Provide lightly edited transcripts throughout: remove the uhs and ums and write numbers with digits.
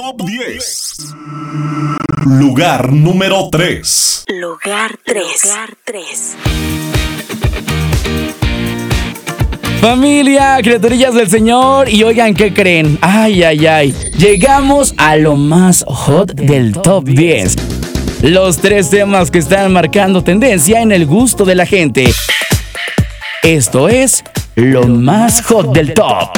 Top 10. Lugar número 3. Lugar 3. Familia, criaturillas del Señor, y oigan, ¿qué creen? Ay, llegamos a lo más hot del Top 10. Los 3 temas que están marcando tendencia en el gusto de la gente. Esto es lo más hot del top.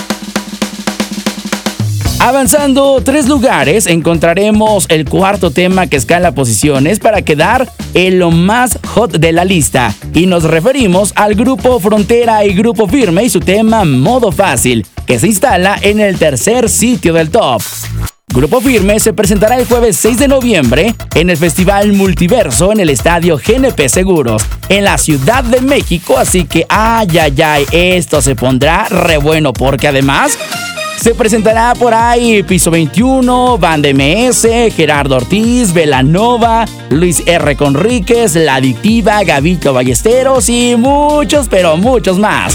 Avanzando 3 lugares, encontraremos el cuarto tema que escala posiciones para quedar en lo más hot de la lista. Y nos referimos al Grupo Frontera y Grupo Firme y su tema Modo Fácil, que se instala en el tercer sitio del top. Grupo Firme se presentará el jueves 6 de noviembre en el Festival Multiverso en el Estadio GNP Seguros, en la Ciudad de México, así que esto se pondrá re bueno porque además se presentará por ahí Piso 21, Banda MS, Gerardo Ortiz, Belanova, Luis R. Conríquez, La Adictiva, Gabito Ballesteros y muchos, pero muchos más.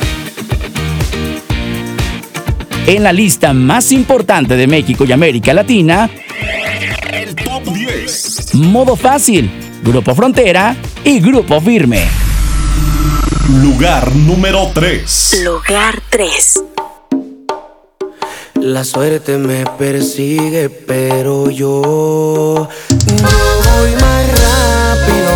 En la lista más importante de México y América Latina, El Top 10. Modo Fácil, Grupo Frontera y Grupo Firme. Lugar número 3. Lugar 3. La suerte me persigue, pero yo voy más rápido.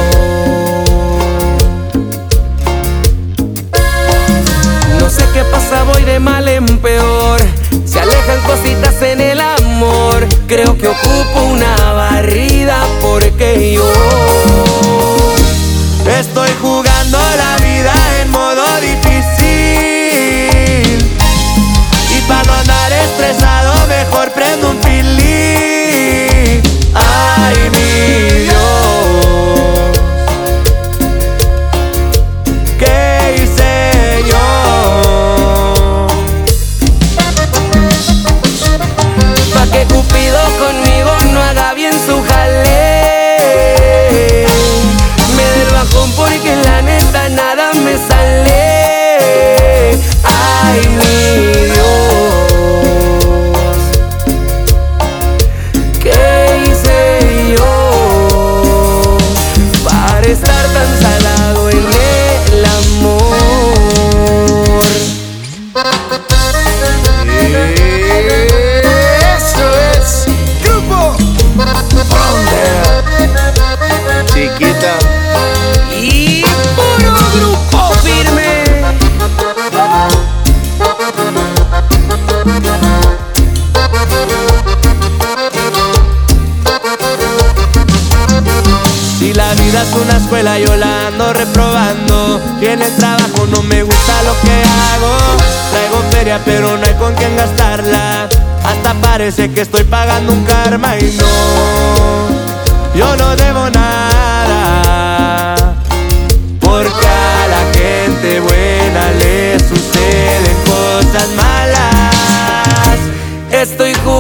No sé qué pasa, voy de mal en peor. Se alejan cositas en el amor. Creo que ocupo una barrida porque yo estoy jugando la vida en modo difícil. Para no andar estresado, mejor prendo un pilín. Ay, mi Dios, ¿qué hice yo? Pa' que Cupido conmigo no haga bien su jale. Me del bajón porque la neta nada me sale. Ay, mi Dios, estar tan salado en el amor. Eso es Grupo Frontera, chiquita y puro Grupo Firme. Si la vida es una escuela, yo la ando reprobando. Y en el trabajo no me gusta lo que hago. Traigo feria pero no hay con quién gastarla. Hasta parece que estoy pagando un karma y no, yo no debo nada. Porque a la gente buena le suceden cosas malas. Estoy jugando